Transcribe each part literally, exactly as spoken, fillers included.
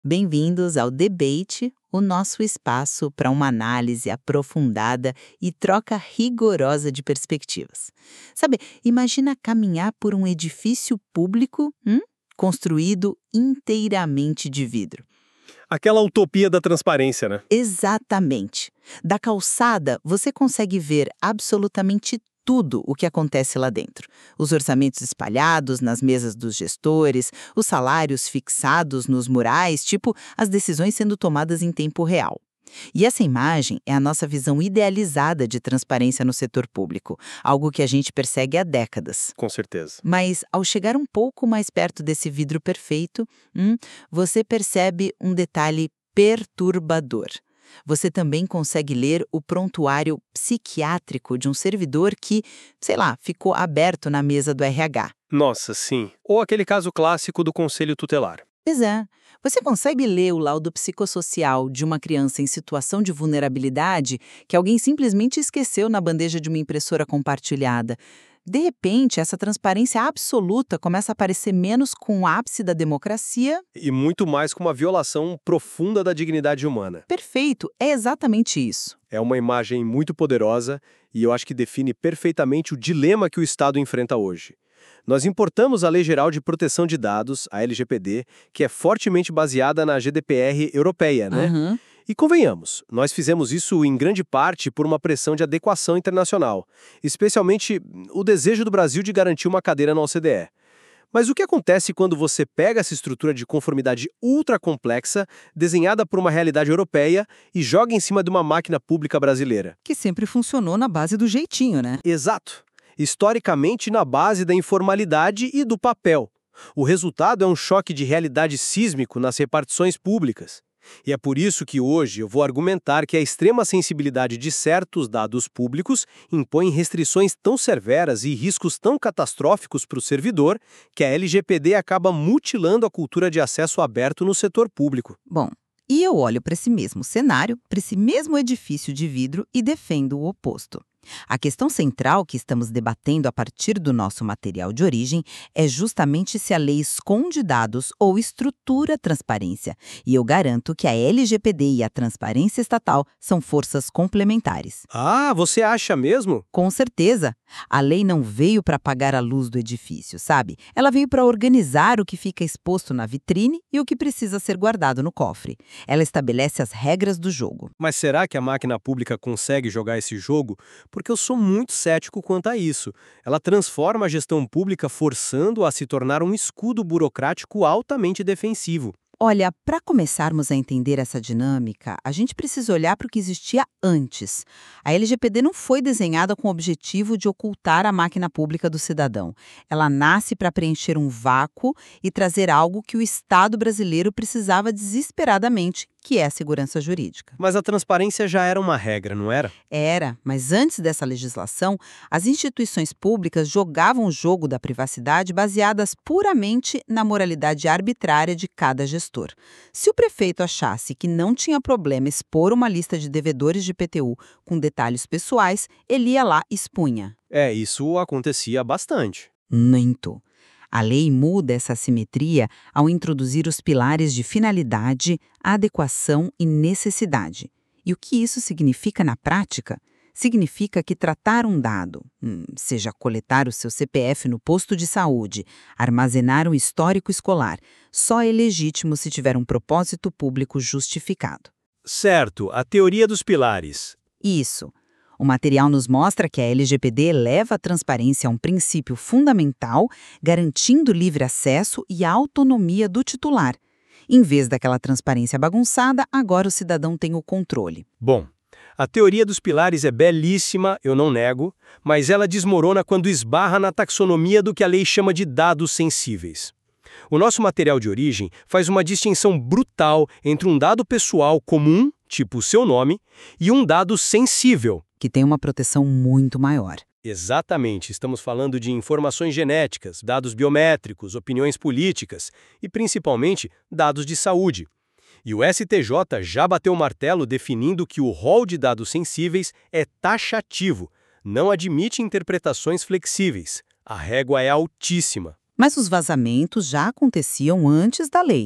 Bem-vindos ao Debate, o nosso espaço para uma análise aprofundada e troca rigorosa de perspectivas. Sabe, imagina caminhar por um edifício público, hum, construído inteiramente de vidro. Aquela utopia da transparência, né? Exatamente. Da calçada, você consegue ver absolutamente tudo o que acontece lá dentro. Os orçamentos espalhados nas mesas dos gestores, os salários fixados nos murais, tipo as decisões sendo tomadas em tempo real. E essa imagem é a nossa visão idealizada de transparência no setor público, algo que a gente persegue há décadas. Com certeza. Mas, ao chegar um pouco mais perto desse vidro perfeito, hum, você percebe um detalhe perturbador. Você também consegue ler o prontuário psiquiátrico de um servidor que, sei lá, ficou aberto na mesa do R H. Nossa, sim. Ou aquele caso clássico do conselho tutelar. Pois é. Você consegue ler o laudo psicossocial de uma criança em situação de vulnerabilidade que alguém simplesmente esqueceu na bandeja de uma impressora compartilhada. De repente, essa transparência absoluta começa a aparecer menos com o ápice da democracia. E muito mais com uma violação profunda da dignidade humana. Perfeito, é exatamente isso. É uma imagem muito poderosa e eu acho que define perfeitamente o dilema que o Estado enfrenta hoje. Nós importamos a Lei Geral de Proteção de Dados, a L G P D, que é fortemente baseada na G D P R europeia, né? Uhum. E convenhamos, nós fizemos isso em grande parte por uma pressão de adequação internacional, especialmente o desejo do Brasil de garantir uma cadeira na O C D E. Mas o que acontece quando você pega essa estrutura de conformidade ultra complexa, desenhada por uma realidade europeia, e joga em cima de uma máquina pública brasileira? Que sempre funcionou na base do jeitinho, né? Exato. Historicamente na base da informalidade e do papel. O resultado é um choque de realidade sísmico nas repartições públicas. E é por isso que hoje eu vou argumentar que a extrema sensibilidade de certos dados públicos impõe restrições tão severas e riscos tão catastróficos para o servidor que a L G P D acaba mutilando a cultura de acesso aberto no setor público. Bom, e eu olho para esse mesmo cenário, para esse mesmo edifício de vidro e defendo o oposto. A questão central que estamos debatendo a partir do nosso material de origem é justamente se a lei esconde dados ou estrutura a transparência. E eu garanto que a L G P D e a transparência estatal são forças complementares. Ah, você acha mesmo? Com certeza. A lei não veio para apagar a luz do edifício, sabe? Ela veio para organizar o que fica exposto na vitrine e o que precisa ser guardado no cofre. Ela estabelece as regras do jogo. Mas será que a máquina pública consegue jogar esse jogo? Porque eu sou muito cético quanto a isso. Ela transforma a gestão pública forçando-a a se tornar um escudo burocrático altamente defensivo. Olha, para começarmos a entender essa dinâmica, a gente precisa olhar para o que existia antes. A L G P D não foi desenhada com o objetivo de ocultar a máquina pública do cidadão. Ela nasce para preencher um vácuo e trazer algo que o Estado brasileiro precisava desesperadamente, que é a segurança jurídica. Mas a transparência já era uma regra, não era? Era, mas antes dessa legislação, as instituições públicas jogavam o jogo da privacidade baseadas puramente na moralidade arbitrária de cada gestor. Se o prefeito achasse que não tinha problema expor uma lista de devedores de I P T U com detalhes pessoais, ele ia lá e expunha. É, isso acontecia bastante. Muito. A lei muda essa assimetria ao introduzir os pilares de finalidade, adequação e necessidade. E o que isso significa na prática? Significa que tratar um dado, hum, seja coletar o seu C P F no posto de saúde, armazenar um histórico escolar, só é legítimo se tiver um propósito público justificado. Certo, a teoria dos pilares. Isso. O material nos mostra que a L G P D eleva a transparência a um princípio fundamental, garantindo livre acesso e autonomia do titular. Em vez daquela transparência bagunçada, agora o cidadão tem o controle. Bom, a teoria dos pilares é belíssima, eu não nego, mas ela desmorona quando esbarra na taxonomia do que a lei chama de dados sensíveis. O nosso material de origem faz uma distinção brutal entre um dado pessoal comum, tipo o seu nome, e um dado sensível, que tem uma proteção muito maior. Exatamente, estamos falando de informações genéticas, dados biométricos, opiniões políticas e, principalmente, dados de saúde. E o S T J já bateu o martelo definindo que o rol de dados sensíveis é taxativo, não admite interpretações flexíveis. A régua é altíssima. Mas os vazamentos já aconteciam antes da lei.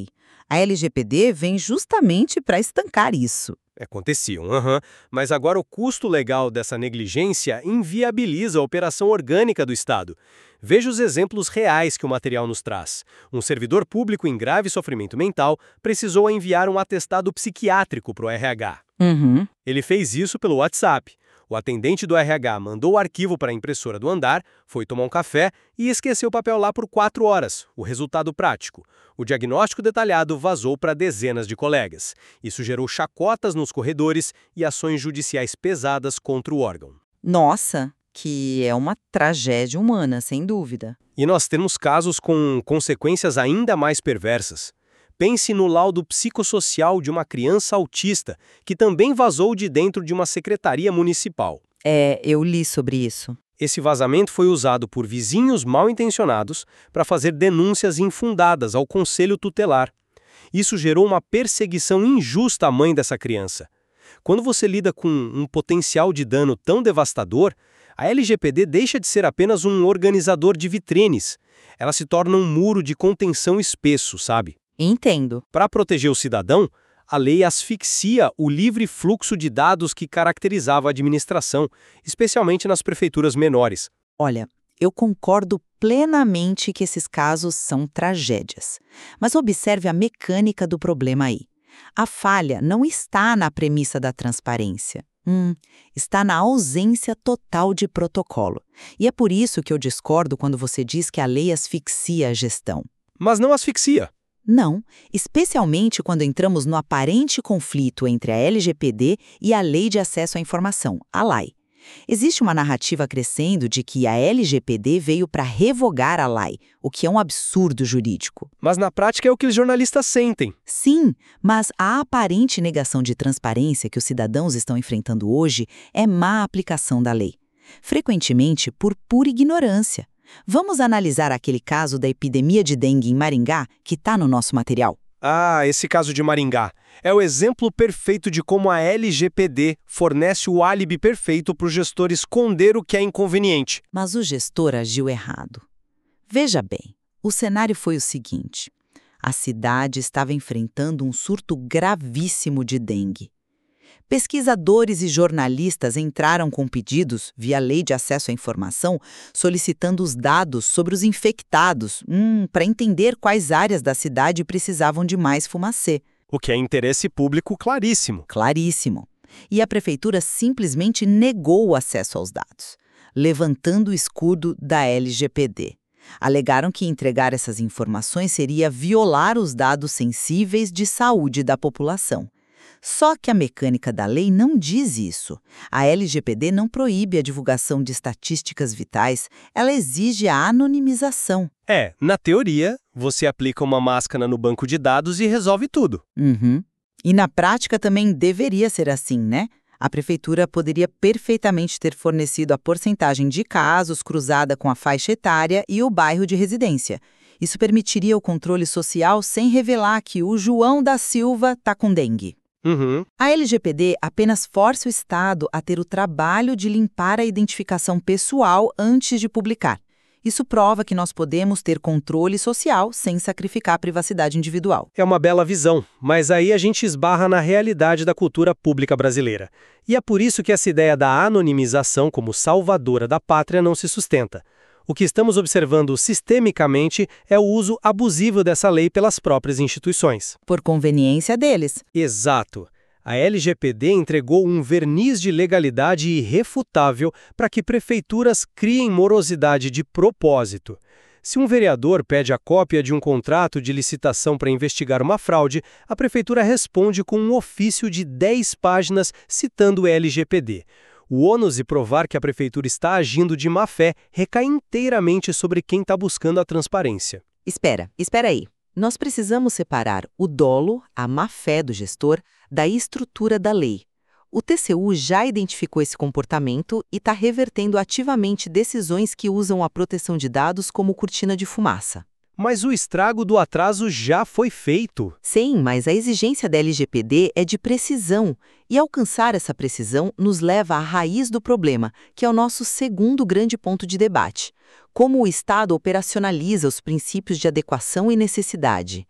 A L G P D vem justamente para estancar isso. Aconteciam, aham. Mas agora o custo legal dessa negligência inviabiliza a operação orgânica do Estado. Veja os exemplos reais que o material nos traz. Um servidor público em grave sofrimento mental precisou enviar um atestado psiquiátrico para o R H. Uhum. Ele fez isso pelo WhatsApp. O atendente do R H mandou o arquivo para a impressora do andar, foi tomar um café e esqueceu o papel lá por quatro horas. O resultado prático. O diagnóstico detalhado vazou para dezenas de colegas. Isso gerou chacotas nos corredores e ações judiciais pesadas contra o órgão. Nossa, que é uma tragédia humana, sem dúvida. E nós temos casos com consequências ainda mais perversas. Pense no laudo psicossocial de uma criança autista, que também vazou de dentro de uma secretaria municipal. É, eu li sobre isso. Esse vazamento foi usado por vizinhos mal intencionados para fazer denúncias infundadas ao conselho tutelar. Isso gerou uma perseguição injusta à mãe dessa criança. Quando você lida com um potencial de dano tão devastador, a L G P D deixa de ser apenas um organizador de vitrines. Ela se torna um muro de contenção espesso, sabe? Entendo. Para proteger o cidadão, a lei asfixia o livre fluxo de dados que caracterizava a administração, especialmente nas prefeituras menores. Olha, eu concordo plenamente que esses casos são tragédias. Mas observe a mecânica do problema aí. A falha não está na premissa da transparência. Hum, está na ausência total de protocolo. E é por isso que eu discordo quando você diz que a lei asfixia a gestão. Mas não asfixia. Não, especialmente quando entramos no aparente conflito entre a L G P D e a Lei de Acesso à Informação, a L A I. Existe uma narrativa crescendo de que a L G P D veio para revogar a L A I, o que é um absurdo jurídico. Mas na prática é o que os jornalistas sentem. Sim, mas a aparente negação de transparência que os cidadãos estão enfrentando hoje é má aplicação da lei, frequentemente por pura ignorância. Vamos analisar aquele caso da epidemia de dengue em Maringá, que está no nosso material? Ah, esse caso de Maringá. É o exemplo perfeito de como a L G P D fornece o álibi perfeito para o gestor esconder o que é inconveniente. Mas o gestor agiu errado. Veja bem, o cenário foi o seguinte. A cidade estava enfrentando um surto gravíssimo de dengue. Pesquisadores e jornalistas entraram com pedidos, via Lei de Acesso à Informação, solicitando os dados sobre os infectados, hum, para entender quais áreas da cidade precisavam de mais fumacê. O que é interesse público claríssimo. Claríssimo. E a prefeitura simplesmente negou o acesso aos dados, levantando o escudo da L G P D. Alegaram que entregar essas informações seria violar os dados sensíveis de saúde da população. Só que a mecânica da lei não diz isso. A L G P D não proíbe a divulgação de estatísticas vitais, ela exige a anonimização. É, na teoria, você aplica uma máscara no banco de dados e resolve tudo. Uhum. E na prática também deveria ser assim, né? A prefeitura poderia perfeitamente ter fornecido a porcentagem de casos cruzada com a faixa etária e o bairro de residência. Isso permitiria o controle social sem revelar que o João da Silva está com dengue. Uhum. A L G P D apenas força o Estado a ter o trabalho de limpar a identificação pessoal antes de publicar. Isso prova que nós podemos ter controle social sem sacrificar a privacidade individual. É uma bela visão, mas aí a gente esbarra na realidade da cultura pública brasileira. E é por isso que essa ideia da anonimização como salvadora da pátria não se sustenta. O que estamos observando sistemicamente é o uso abusivo dessa lei pelas próprias instituições. Por conveniência deles. Exato. A L G P D entregou um verniz de legalidade irrefutável para que prefeituras criem morosidade de propósito. Se um vereador pede a cópia de um contrato de licitação para investigar uma fraude, a prefeitura responde com um ofício de dez páginas citando o L G P D. O ônus de provar que a prefeitura está agindo de má-fé recai inteiramente sobre quem está buscando a transparência. Espera, espera aí. Nós precisamos separar o dolo, a má-fé do gestor, da estrutura da lei. O T C U já identificou esse comportamento e está revertendo ativamente decisões que usam a proteção de dados como cortina de fumaça. Mas o estrago do atraso já foi feito. Sim, mas a exigência da L G P D é de precisão, e alcançar essa precisão nos leva à raiz do problema, que é o nosso segundo grande ponto de debate: como o Estado operacionaliza os princípios de adequação e necessidade.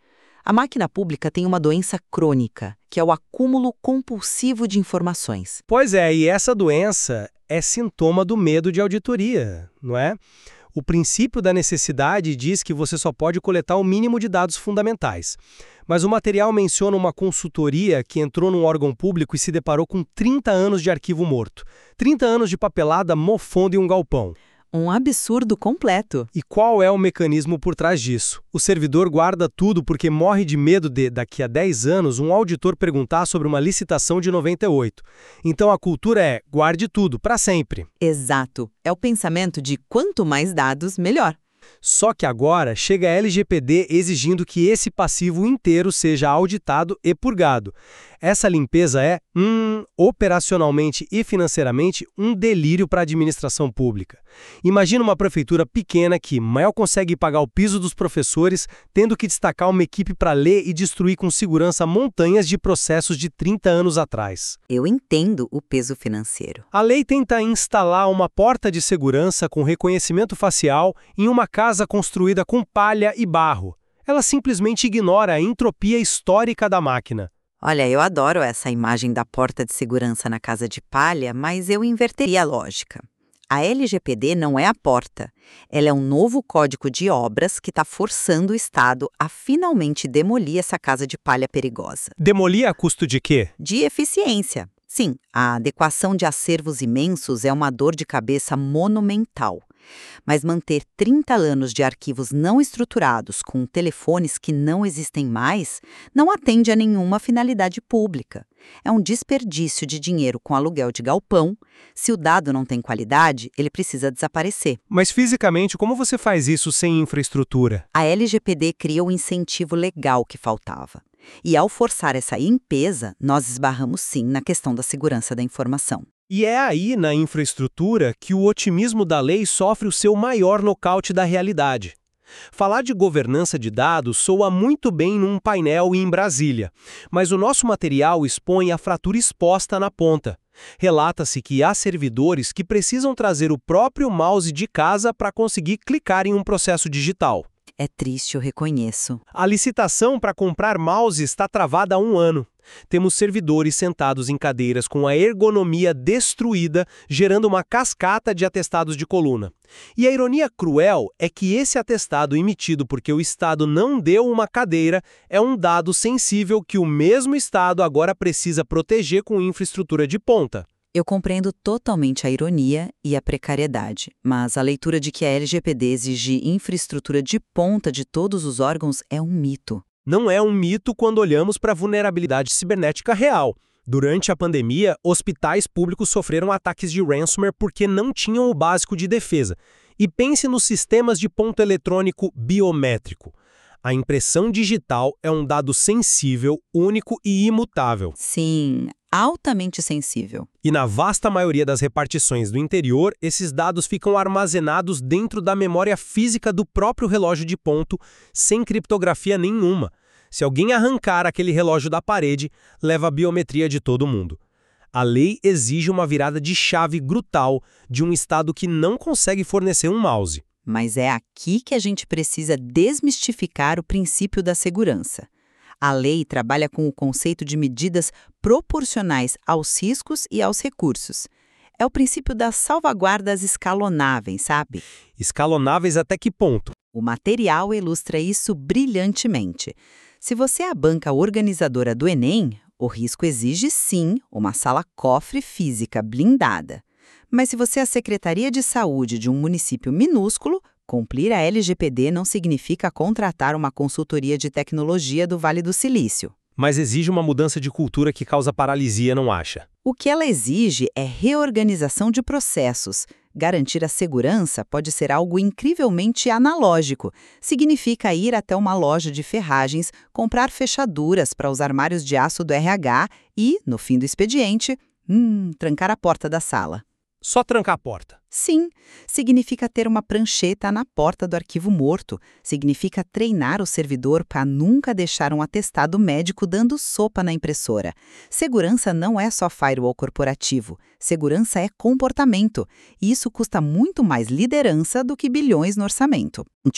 A máquina pública tem uma doença crônica, que é o acúmulo compulsivo de informações. Pois é, e essa doença é sintoma do medo de auditoria, não é? O princípio da necessidade diz que você só pode coletar o mínimo de dados fundamentais. Mas o material menciona uma consultoria que entrou num órgão público e se deparou com trinta anos de arquivo morto. trinta anos de papelada mofando em um galpão. Um absurdo completo. E qual é o mecanismo por trás disso? O servidor guarda tudo porque morre de medo de, daqui a dez anos, um auditor perguntar sobre uma licitação de noventa e oito. Então a cultura é guarde tudo, para sempre. Exato. É o pensamento de quanto mais dados, melhor. Só que agora chega a L G P D exigindo que esse passivo inteiro seja auditado e purgado. Essa limpeza é, hum, operacionalmente e financeiramente, um delírio para a administração pública. Imagina uma prefeitura pequena que mal consegue pagar o piso dos professores, tendo que destacar uma equipe para ler e destruir com segurança montanhas de processos de trinta anos atrás. Eu entendo o peso financeiro. A lei tenta instalar uma porta de segurança com reconhecimento facial em uma casa construída com palha e barro. Ela simplesmente ignora a entropia histórica da máquina. Olha, eu adoro essa imagem da porta de segurança na casa de palha, mas eu inverteria a lógica. A L G P D não é a porta. Ela é um novo código de obras que está forçando o Estado a finalmente demolir essa casa de palha perigosa. Demolir a custo de quê? De eficiência. Sim, a adequação de acervos imensos é uma dor de cabeça monumental. Mas manter trinta anos de arquivos não estruturados com telefones que não existem mais não atende a nenhuma finalidade pública. É um desperdício de dinheiro com aluguel de galpão. Se o dado não tem qualidade, ele precisa desaparecer. Mas fisicamente, como você faz isso sem infraestrutura? A L G P D cria o incentivo legal que faltava. E ao forçar essa limpeza, nós esbarramos sim na questão da segurança da informação. E é aí, na infraestrutura, que o otimismo da lei sofre o seu maior nocaute da realidade. Falar de governança de dados soa muito bem num painel em Brasília, mas o nosso material expõe a fratura exposta na ponta. Relata-se que há servidores que precisam trazer o próprio mouse de casa para conseguir clicar em um processo digital. É triste, eu reconheço. A licitação para comprar mouse está travada há um ano. Temos servidores sentados em cadeiras com a ergonomia destruída, gerando uma cascata de atestados de coluna. E a ironia cruel é que esse atestado emitido porque o Estado não deu uma cadeira é um dado sensível que o mesmo Estado agora precisa proteger com infraestrutura de ponta. Eu compreendo totalmente a ironia e a precariedade, mas a leitura de que a L G P D exige infraestrutura de ponta de todos os órgãos é um mito. Não é um mito quando olhamos para a vulnerabilidade cibernética real. Durante a pandemia, hospitais públicos sofreram ataques de ransomware porque não tinham o básico de defesa. E pense nos sistemas de ponto eletrônico biométrico. A impressão digital é um dado sensível, único e imutável. Sim, altamente sensível. E na vasta maioria das repartições do interior, esses dados ficam armazenados dentro da memória física do próprio relógio de ponto, sem criptografia nenhuma. Se alguém arrancar aquele relógio da parede, leva a biometria de todo mundo. A lei exige uma virada de chave brutal de um Estado que não consegue fornecer um mouse. Mas é aqui que a gente precisa desmistificar o princípio da segurança. A lei trabalha com o conceito de medidas proporcionais aos riscos e aos recursos. É o princípio das salvaguardas escalonáveis, sabe? Escalonáveis até que ponto? O material ilustra isso brilhantemente. Se você é a banca organizadora do Enem, o risco exige sim uma sala-cofre física blindada. Mas se você é a Secretaria de Saúde de um município minúsculo, cumprir a L G P D não significa contratar uma consultoria de tecnologia do Vale do Silício. Mas exige uma mudança de cultura que causa paralisia, não acha? O que ela exige é reorganização de processos. Garantir a segurança pode ser algo incrivelmente analógico. Significa ir até uma loja de ferragens, comprar fechaduras para os armários de aço do R H e, no fim do expediente, hum, trancar a porta da sala. Só trancar a porta. Sim, significa ter uma prancheta na porta do arquivo morto. Significa treinar o servidor para nunca deixar um atestado médico dando sopa na impressora. Segurança não é só firewall corporativo. Segurança é comportamento. E isso custa muito mais liderança do que bilhões no orçamento. Tica.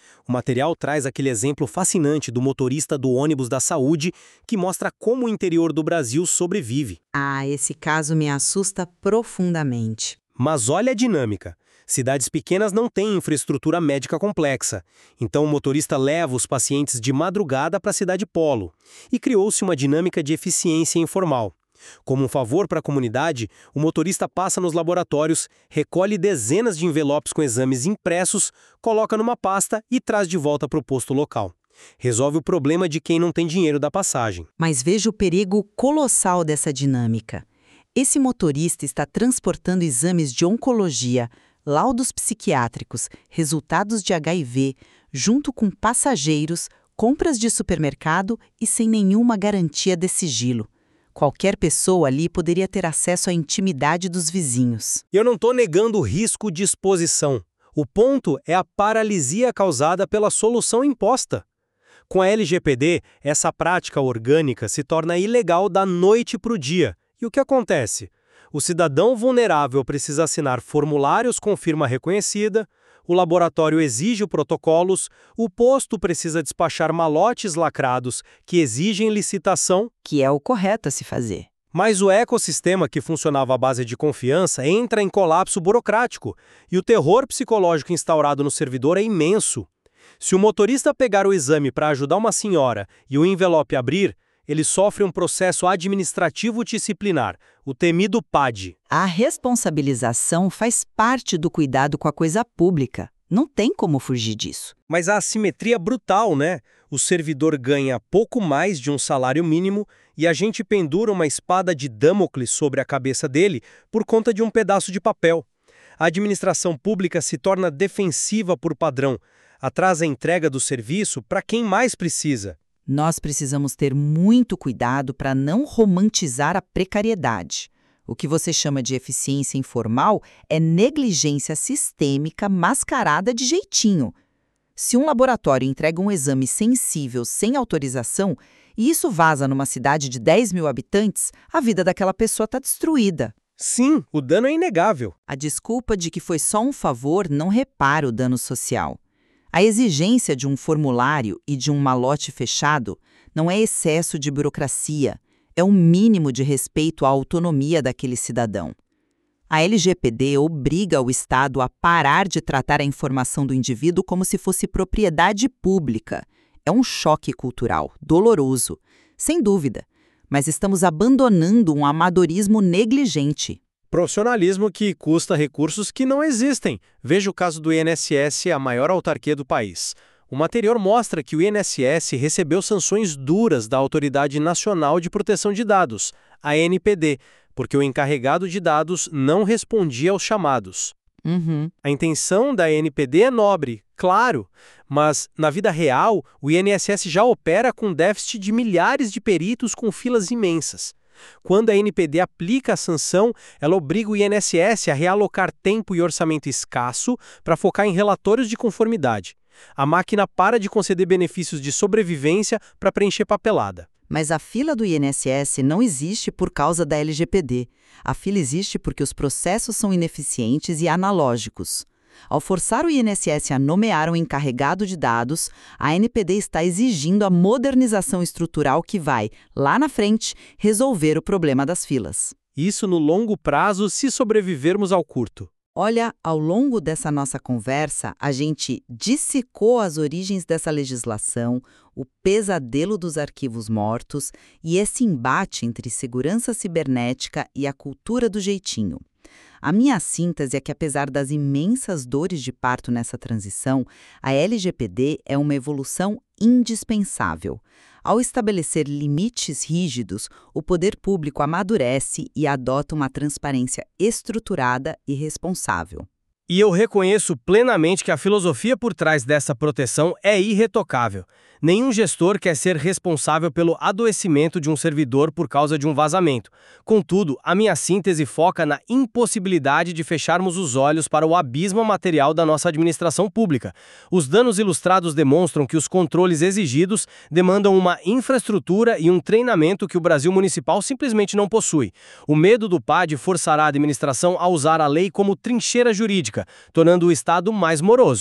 O material traz aquele exemplo fascinante do motorista do ônibus da saúde que mostra como o interior do Brasil sobrevive. Ah, esse caso me assusta profundamente. Mas olha a dinâmica. Cidades pequenas não têm infraestrutura médica complexa. Então o motorista leva os pacientes de madrugada para a cidade polo. E criou-se uma dinâmica de eficiência informal. Como um favor para a comunidade, o motorista passa nos laboratórios, recolhe dezenas de envelopes com exames impressos, coloca numa pasta e traz de volta para o posto local. Resolve o problema de quem não tem dinheiro da passagem. Mas veja o perigo colossal dessa dinâmica. Esse motorista está transportando exames de oncologia, laudos psiquiátricos, resultados de H I V, junto com passageiros, compras de supermercado e sem nenhuma garantia de sigilo. Qualquer pessoa ali poderia ter acesso à intimidade dos vizinhos. Eu não estou negando o risco de exposição. O ponto é a paralisia causada pela solução imposta. Com a L G P D, essa prática orgânica se torna ilegal da noite para o dia. E o que acontece? O cidadão vulnerável precisa assinar formulários com firma reconhecida, o laboratório exige protocolos, o posto precisa despachar malotes lacrados que exigem licitação, Que é o correto a se fazer. mas o ecossistema que funcionava à base de confiança entra em colapso burocrático e o terror psicológico instaurado no servidor é imenso. Se o motorista pegar o exame para ajudar uma senhora e o envelope abrir, ele sofre um processo administrativo disciplinar, o temido P A D. A responsabilização faz parte do cuidado com a coisa pública. Não tem como fugir disso. Mas a assimetria é brutal, né? O servidor ganha pouco mais de um salário mínimo e a gente pendura uma espada de Damocles sobre a cabeça dele por conta de um pedaço de papel. A administração pública se torna defensiva por padrão, atrasa a entrega do serviço para quem mais precisa. Nós precisamos ter muito cuidado para não romantizar a precariedade. O que você chama de eficiência informal é negligência sistêmica mascarada de jeitinho. Se um laboratório entrega um exame sensível sem autorização e isso vaza numa cidade de dez mil habitantes, a vida daquela pessoa está destruída. Sim, o dano é inegável. A desculpa de que foi só um favor não repara o dano social. A exigência de um formulário e de um malote fechado não é excesso de burocracia, é um mínimo de respeito à autonomia daquele cidadão. A L G P D obriga o Estado a parar de tratar a informação do indivíduo como se fosse propriedade pública. É um choque cultural, doloroso, sem dúvida, mas estamos abandonando um amadorismo negligente. Profissionalismo que custa recursos que não existem. Veja o caso do I N S S, a maior autarquia do país. O material mostra que o I N S S recebeu sanções duras da Autoridade Nacional de Proteção de Dados, a A N P D, porque o encarregado de dados não respondia aos chamados. Uhum. A intenção da A N P D é nobre, claro, mas na vida real o I N S S já opera com déficit de milhares de peritos com filas imensas. Quando a A N P D aplica a sanção, ela obriga o I N S S a realocar tempo e orçamento escasso para focar em relatórios de conformidade. A máquina para de conceder benefícios de sobrevivência para preencher papelada. Mas a fila do I N S S não existe por causa da L G P D. A fila existe porque os processos são ineficientes e analógicos. Ao forçar o I N S S a nomear um encarregado de dados, a A N P D está exigindo a modernização estrutural que vai, lá na frente, resolver o problema das filas. Isso no longo prazo, se sobrevivermos ao curto. Olha, ao longo dessa nossa conversa, a gente dissecou as origens dessa legislação, o pesadelo dos arquivos mortos e esse embate entre segurança cibernética e a cultura do jeitinho. A minha síntese é que, apesar das imensas dores de parto nessa transição, a L G P D é uma evolução indispensável. Ao estabelecer limites rígidos, o poder público amadurece e adota uma transparência estruturada e responsável. E eu reconheço plenamente que a filosofia por trás dessa proteção é irretocável. Nenhum gestor quer ser responsável pelo adoecimento de um servidor por causa de um vazamento. Contudo, a minha síntese foca na impossibilidade de fecharmos os olhos para o abismo material da nossa administração pública. Os danos ilustrados demonstram que os controles exigidos demandam uma infraestrutura e um treinamento que o Brasil municipal simplesmente não possui. O medo do P A D forçará a administração a usar a lei como trincheira jurídica, tornando o Estado mais moroso.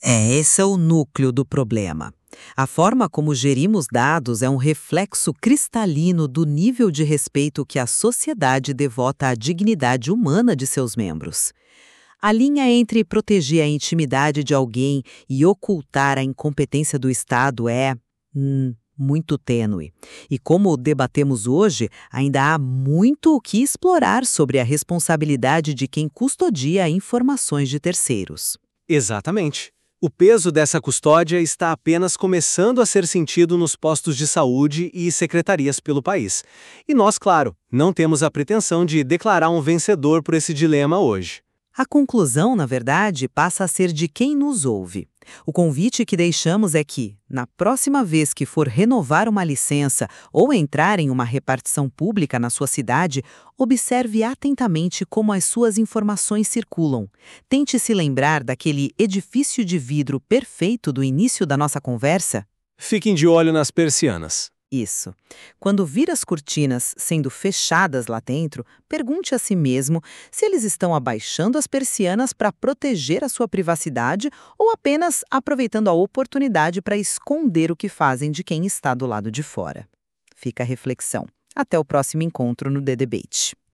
É, esse é o núcleo do problema. A forma como gerimos dados é um reflexo cristalino do nível de respeito que a sociedade devota à dignidade humana de seus membros. A linha entre proteger a intimidade de alguém e ocultar a incompetência do Estado é, hum, muito tênue. E como debatemos hoje, ainda há muito o que explorar sobre a responsabilidade de quem custodia informações de terceiros. Exatamente. O peso dessa custódia está apenas começando a ser sentido nos postos de saúde e secretarias pelo país. E nós, claro, não temos a pretensão de declarar um vencedor por esse dilema hoje. A conclusão, na verdade, passa a ser de quem nos ouve. O convite que deixamos é que, na próxima vez que for renovar uma licença ou entrar em uma repartição pública na sua cidade, observe atentamente como as suas informações circulam. Tente se lembrar daquele edifício de vidro perfeito do início da nossa conversa. Fiquem de olho nas persianas. Isso. Quando vir as cortinas sendo fechadas lá dentro, pergunte a si mesmo se eles estão abaixando as persianas para proteger a sua privacidade ou apenas aproveitando a oportunidade para esconder o que fazem de quem está do lado de fora. Fica a reflexão. Até o próximo encontro no The Debate.